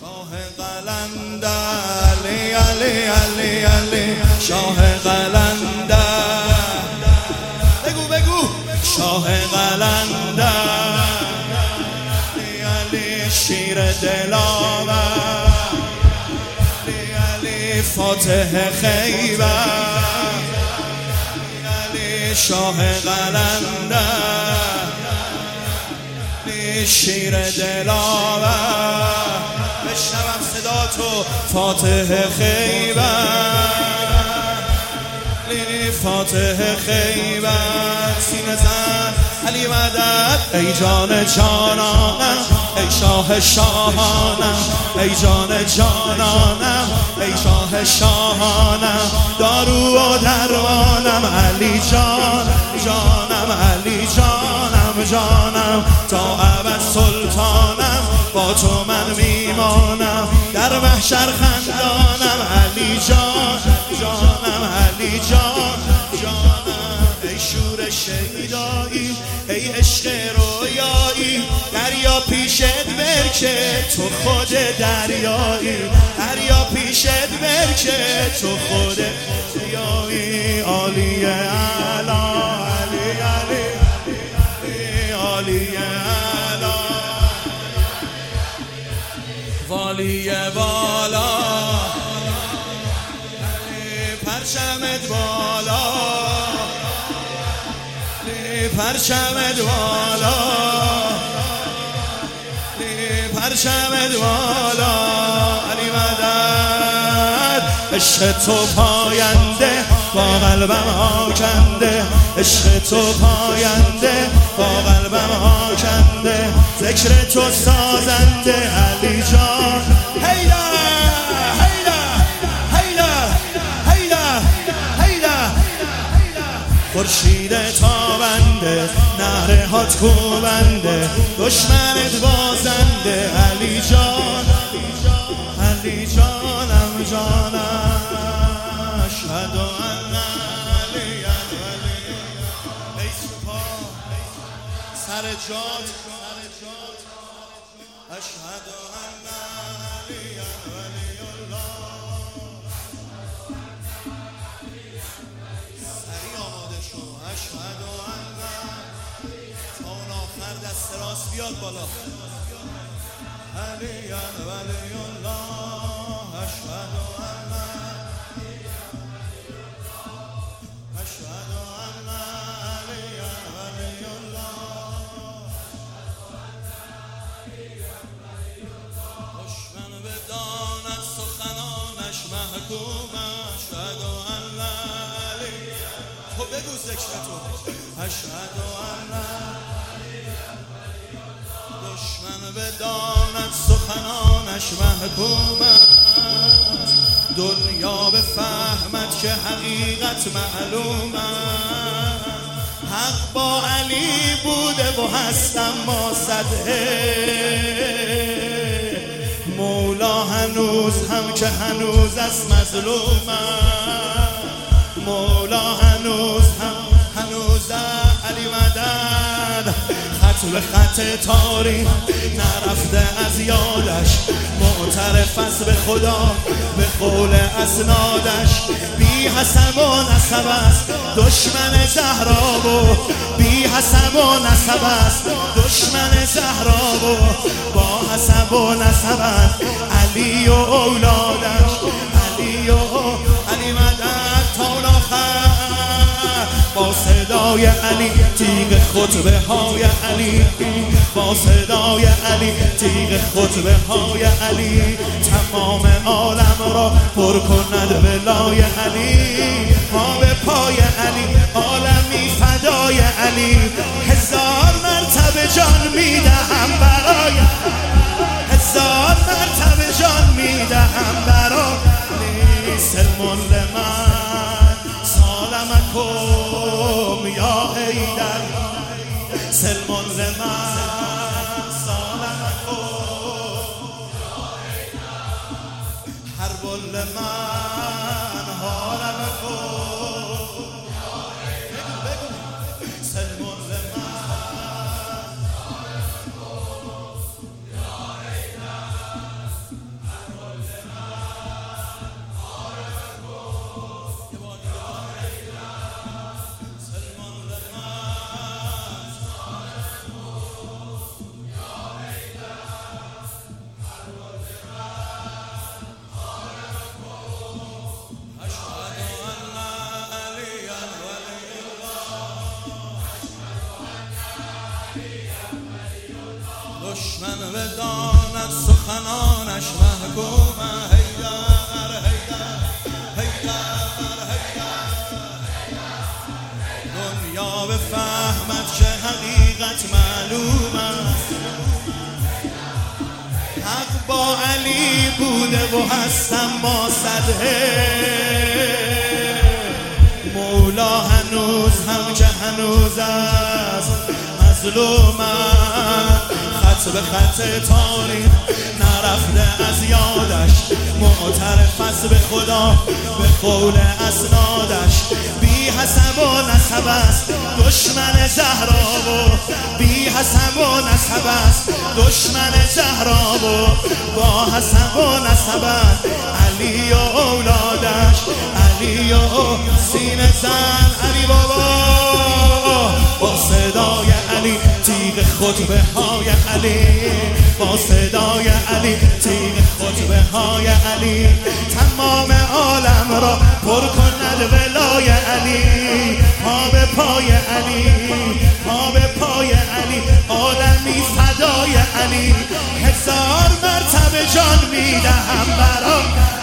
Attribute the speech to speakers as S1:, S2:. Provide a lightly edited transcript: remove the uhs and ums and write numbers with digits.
S1: شاه قلندر علی علی علی علی شاه قلندر بگو شاه قلندر علی علی شیر دلاور علی علی فاتح خیبر علی شاه قلندر علی شیر دلاور بشنوم صدا تو فاتح خیبر علی فاتح خیبر سینه زن علی مدد ای جان جانانم ای شاه شاهانم ای جان جانانم ای شاه شاهانم دارو و درمانم علی جان جانم علی جانم جانم تا ابد سلطانم با تو من میمانم در محشر خندانم علی جان جانم علی جان جانم ای شور شیدایی ای عشق رویایی دریا پیشت برکه تو خود دریایی دریا پیشت برکه تو خود دریایی عالی اعلی علی علی عالی اعلی والی بالا پرچمت بالا پرچمت بالا پرچمت بالا علی مدد عشق تو پاینده با قلبم آکنده عشق تو پاینده با قلبم آکنده ذکر تو سازنده علی جان هیدر خورشید تابنده نهر هات کوبنده دشمنت بازنده علی جان علی جانم جانم اشهد ان علی علی ای سپاه سر جات اشهد ان علی علی الله اشهد ان تا اون آخر دست راست بیاد بالا علی ولی الله اشهد ان اشهد ان علی ولی الله دشمن بداند سخنانش محکوم اشهد ان علی تو بگو ذکر تو اشهد ان دشمن بداند سخنانش محکومت دنیا بفهمد که حقیقت معلومت حق با علی بوده و هستم ما صده مولا هنوز هم که هنوز از مظلومت مولا هنوز علی مدد خط به خط تاریخ نرفته از یادش معترف است به خدا به قول اسنادش بی حسب و نسب است دشمن زهرا و بی حسب و نسب است دشمن زهرا و با حسب و نسب است علی و اولادش علی مدد تا آخر با صدای علی تیغ خطبه های علی با صدای علی تیغ خطبه های علی تمام عالم را پر کند ولای علی پا به پای علی عالمی فدای علی هزار مرتبه جان میدهم برای هزار مرتبه جان میدهم برای سلمون لمن سالمکم یا حیدر سلمون لمن سالمکم حرب لمن حارمکم سلمون لمن با علی بوده و هستم ما صده. مولا هنوز هم که هنوز است مظلومم، خط به خط تاریخ نرفته از یادش، معترف است به خدا به قول اسنادش. بی حسب و نسب است دشمن زهرا و بی حسب و نسب است دشمن زهرا و با حسب و نسب است علی و اولادش. علی و سینه زن علی بابا، با صدای علی تیغ خطبه های علی، با صدای علی تیغ خطبه های علی تمام عالم را پر کند ولای علی. پا به پای علی، پا به پای علی، آدمی فدای علی، 1000 مرتبه جان میدهم برای